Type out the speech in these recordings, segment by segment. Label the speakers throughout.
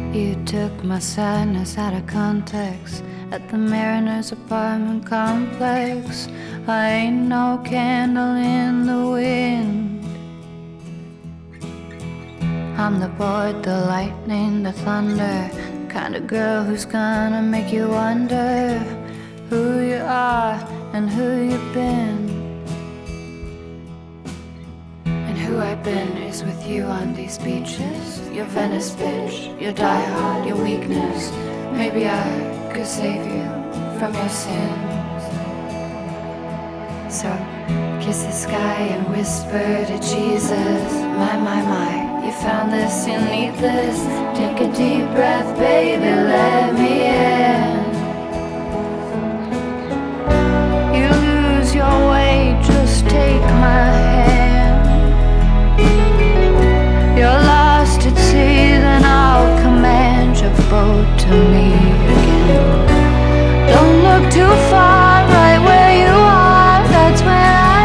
Speaker 1: You took my sadness out of context at the Mariners apartment complex. I ain't no candle in the wind. I'm the board, the lightning, the thunder, the kind of girl who's gonna make you wonder who you are and who you've been. And who I've been is with you on these beaches. Your Venice bitch, your diehard, your weakness. Maybe I could save you from your sins. So kiss the sky and whisper to Jesus. My, you found this, you need this. Take a deep breath, baby, let me in. You lose your way, just take my hand. You're lost at sea, then I'll command your boat to me again. Don't look too far, right where you are, that's where I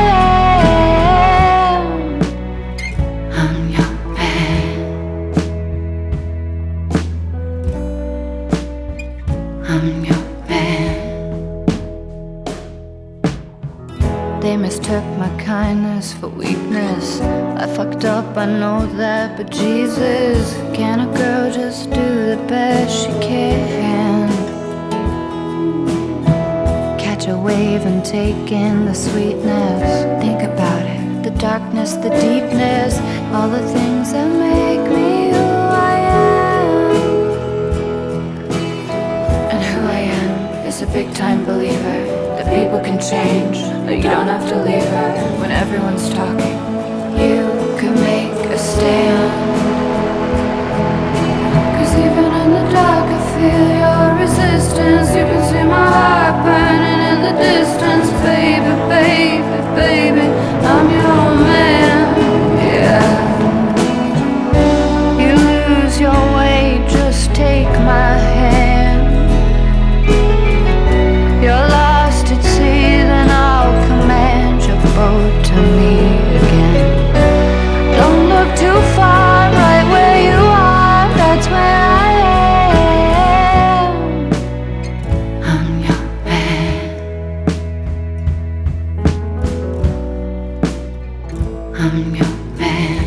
Speaker 1: am. I'm your man. I'm your man. They mistook my kindness for weakness. I fucked up, I know that, but Jesus, can a girl just do the best she can? Catch a wave and take in the sweetness. Think about it, the darkness, the deepness, all the things that make me who I am. And who I am is a big time believer that people can change, but you don't have to leave her when everyone's talking. You can make a stand, 'cause even in the dark I feel your resistance. You can see my heart burning in the distance. Baby, baby, baby, I'm your man, yeah. You lose your way, just take my hand. You're lost at sea, then I'll command your boat to me again. Don't look too far, right where you are, that's where I am. I'm your man. I'm your man.